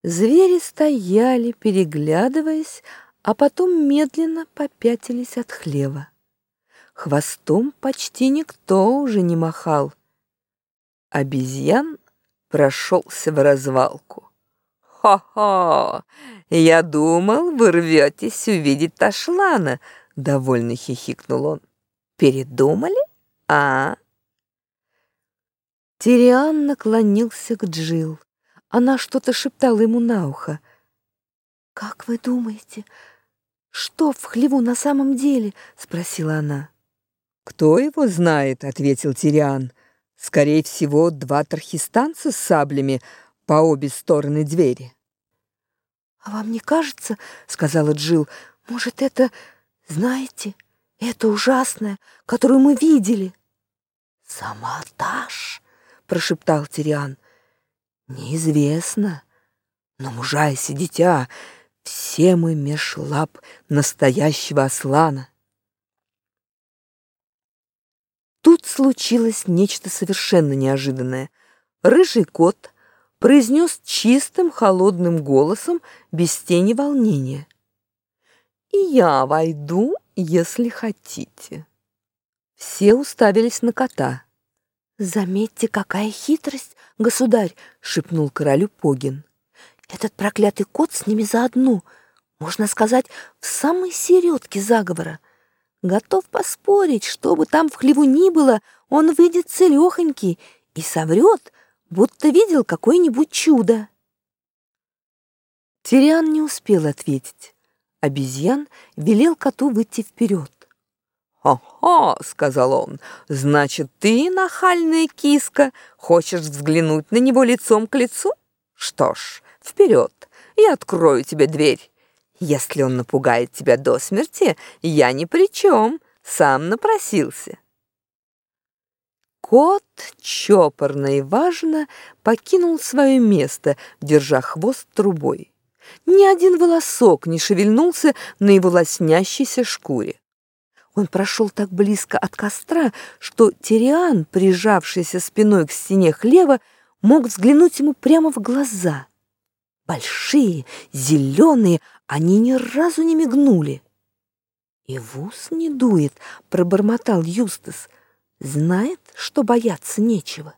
Звери стояли, переглядываясь, а потом медленно попятились от хлева. Хвостом почти никто уже не махал. Обезьян прошелся в развалку. «Хо-хо! Я думал, вы рветесь увидеть Ташлана!» — довольно хихикнул он. «Передумали? А?» Тириан наклонился к Джил. Она что-то шептала ему на ухо. «Как вы думаете, что в хлеву на самом деле?» — спросила она. «Кто его знает?» — ответил Тириан. «Скорее всего, два тархистанца с саблями по обе стороны двери». «А вам не кажется, — сказала Джил, — может, это, знаете, это ужасное, которую мы видели?» «Сама Таш!» — прошептал Тириан. «Неизвестно, но мужайся, дитя, все мы меж лап настоящего Аслана». Тут случилось нечто совершенно неожиданное. Рыжий кот произнес чистым, холодным голосом, без тени волнения: «И я войду, если хотите». Все уставились на кота. «Заметьте, какая хитрость, государь!» — шепнул королю Погин. «Этот проклятый кот с ними заодно, можно сказать, в самой середке заговора. Готов поспорить, что бы там в хлеву ни было, он выйдет целехонький и соврет, будто видел какое-нибудь чудо». Тириан не успел ответить. Обезьян велел коту выйти вперед. «Хо-хо!» — сказал он. «Значит, ты, нахальная киска, хочешь взглянуть на него лицом к лицу? Что ж, вперед, я открою тебе дверь. Если он напугает тебя до смерти, я ни при чем, сам напросился». Кот чопорно и важно покинул свое место, держа хвост трубой. Ни один волосок не шевельнулся на его лоснящейся шкуре. Он прошел так близко от костра, что Тириан, прижавшийся спиной к стене хлева, мог взглянуть ему прямо в глаза. Большие, зеленые, они ни разу не мигнули. «И в ус не дует», — пробормотал Юстас. «Знает, что бояться нечего».